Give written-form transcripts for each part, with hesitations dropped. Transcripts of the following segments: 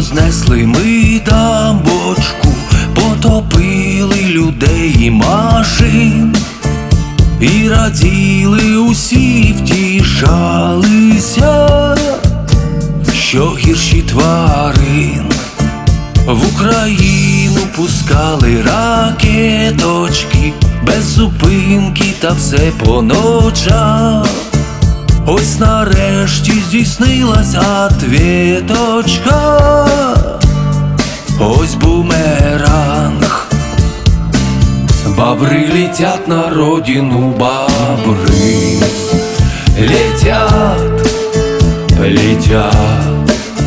рознесли ми дамбочку, потопили людей і машин, і раділи усі, втішалися, що гірші тварин. В Україну пускали ракеточки без зупинки, та все по ночах. Ось нарешті здійснилась ответочка, ось бумеранг. Бобры летят на родину, бобры летят, летят.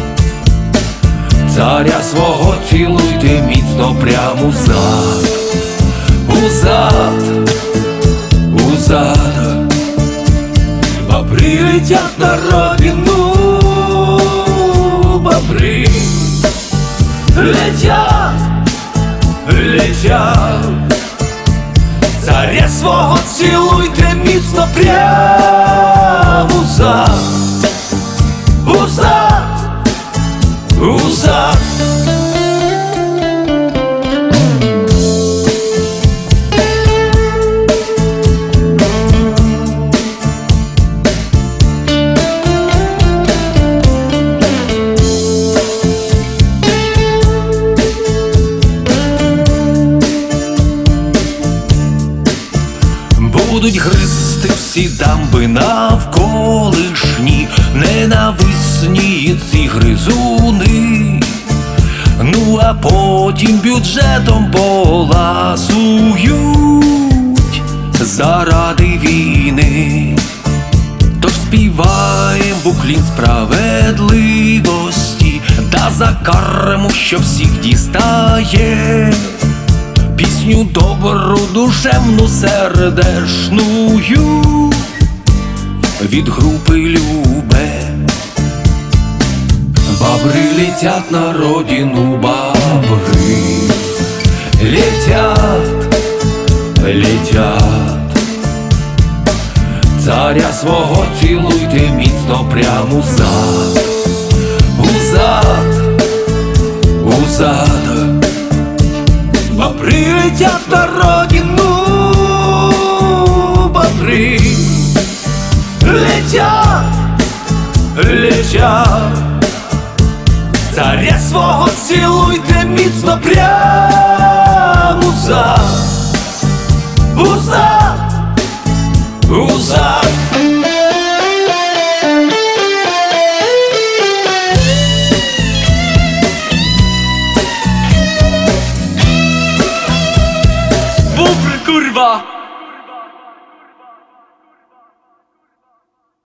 Царя свого цілуйте міцно прямо у зад, у зад, у зад. Бобры летят на родину, бобры летят, летят. Царя свого цілуйте міцно прямо у зад, у зад, у зад. Будуть гризти всі дамби навколишні, ненависні ці гризуни. Ну а потім бюджетом поласують заради війни. Тож співаєм буклін справедливості, да за карму, що всіх дістає. Пісню добру, душевну, сердешную від групи Любе. Бобры летят на родину, бобры летят, летят. Царя свого цілуйте міцно прямо у зад, у зад, у зад. Бобры летят на родину, бобры летят, летят. Царя свого цілуйте міцно прямо у зад, у зад, у зад. Bubr, kurwa!